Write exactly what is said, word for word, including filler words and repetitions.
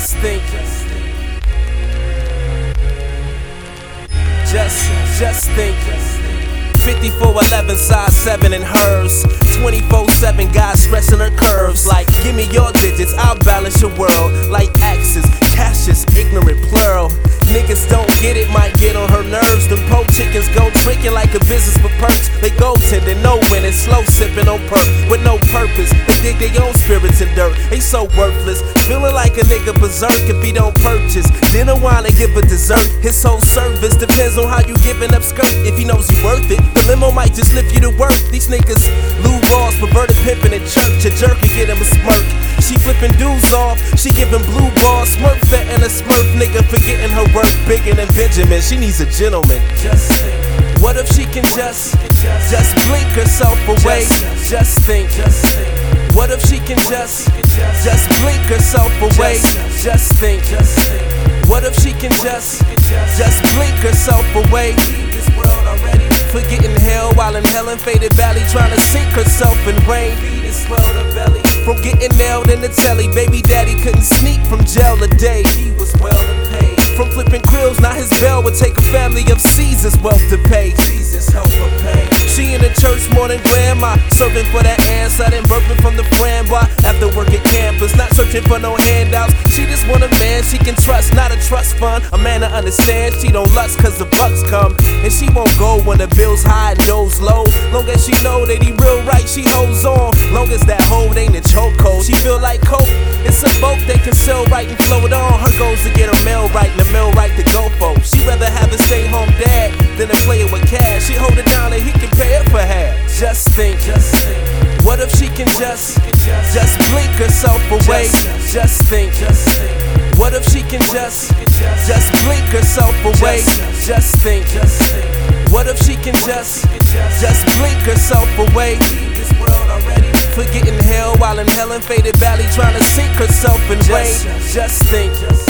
Just think. Just, just think. fifty-four eleven, size seven in hers. twenty-four seven, guys stressing her curves. Like, give me your digits, I'll balance your world. Like axes, Cassius, ignorant plural. Niggas don't get it, might get on her nerves. Them po chickens go tricking like a business for perks. They go tending, no winning, slow sipping on perk with no purpose. They dig their own spirits in dirt, they so worthless. Feeling like a nigga berserk if he don't purchase dinner, wine, and give a dessert. His whole service depends on how you giving up skirt. If he knows you worth it, the limo might just lift you to work. These niggas, Lou Ross, perverted pimping in church. A jerk could get him a smirk. She flipping dudes off, she giving blue balls. Smurf fat and a smurf nigga forgetting her work. Bigger than Benjamin, she needs a gentleman. Just think. What if she can just, just blink herself away? Just think. What if she can just, just blink herself away? Just think. What if she can just, just blink herself away? Forgetting hell while inhaling faded valley, trying to sink herself in rain. From getting nailed in the telly, baby daddy couldn't sneak from jail a day. He was well paid. From flipping krills, now his bail would take a family of Caesar's wealth to pay. Jesus help her pay. She in the church more than grandma, serving for that answer and burping from the framboise. After work at campus, not searching for no handouts. She just want a man she can trust, not a trust fund. A man to understand she don't lust cause the bucks come. And she won't go when the bill's high and nose low. Long as she know that he real right, she holds on. Long as that hold ain't a chokehold, she feel like coke. It's a boat they can sell right and flow it on. Her goal's to get her mail right and the mail right to go for. She rather have a stay home dad than to play it with cash. She hold it down and he can pay it for half. Just think. Just think. What if she can just, just blink herself away? Just think. Just think. What if she can just, just blink herself away? Just think. Just think. What if she can just, just blink herself away? Forgetting hell while inhaling faded valley, trying to sink herself in rain. Just think.